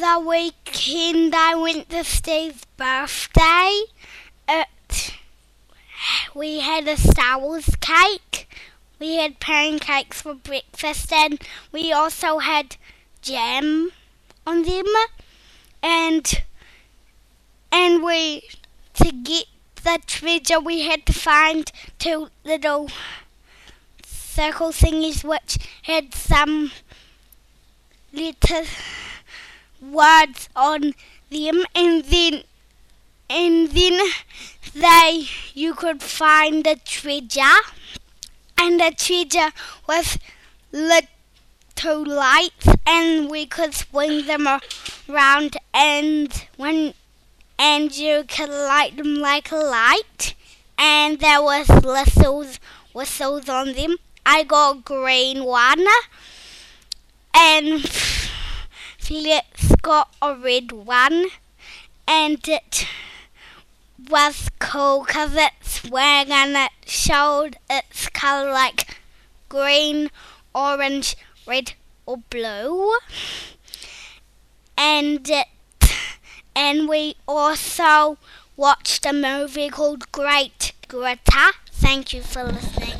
the weekend I went to Steve's birthday. We had a Star Wars cake. We had pancakes for breakfast, and we also had jam on them. And we, to get the treasure, we had to find two little circle thingies which had some letter words on them, and then you could find the treasure, and the treasure was little lights, and we could swing them around, and you could light them like a light, and there was whistles on them. I got a green one, and Felix got a red one, and it was cool because it swung and it showed its colour like green, orange, red or blue. And we also watched a movie called Great Greta. Thank you for listening.